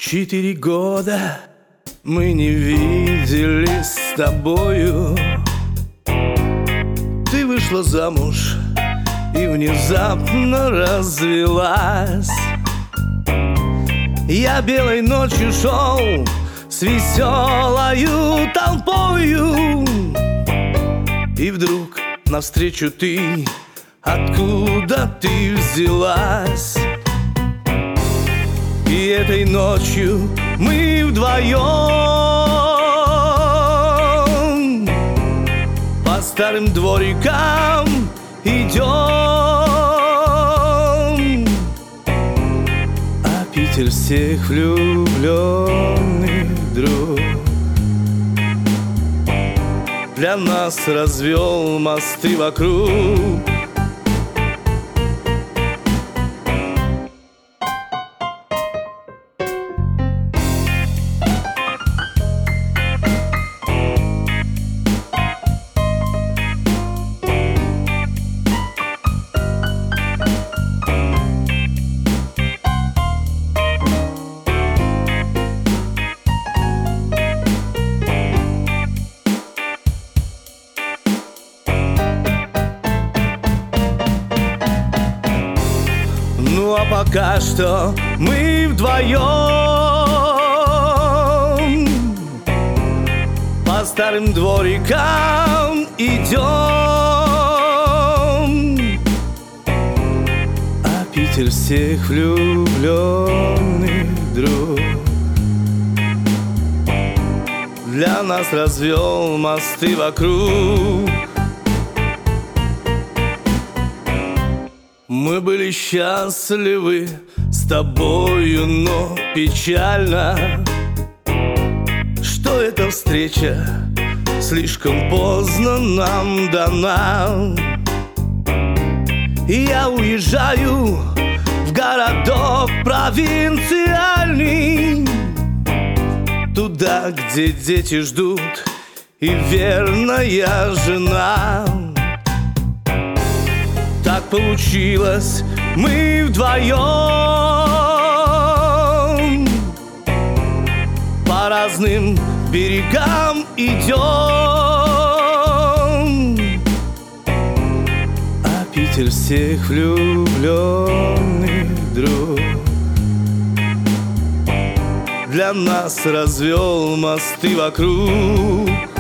4 года мы не виделись с тобою. Ты вышла замуж и внезапно развелась. Я белой ночью шел с веселою толпою, и вдруг навстречу ты, откуда ты взялась? И этой ночью мы вдвоем по старым дворикам идем, а Питер всех влюбленных друг для нас развел мосты вокруг. Ну а пока что мы вдвоем по старым дворикам идем, а Питер всех влюбленных друг для нас развел мосты вокруг. Мы были счастливы с тобою, но печально, что эта встреча слишком поздно нам дана. И я уезжаю в городок провинциальный, туда, где дети ждут и верная жена. Так получилось, мы вдвоем по разным берегам идем, а Питер всех влюбленных друг для нас развел мосты вокруг.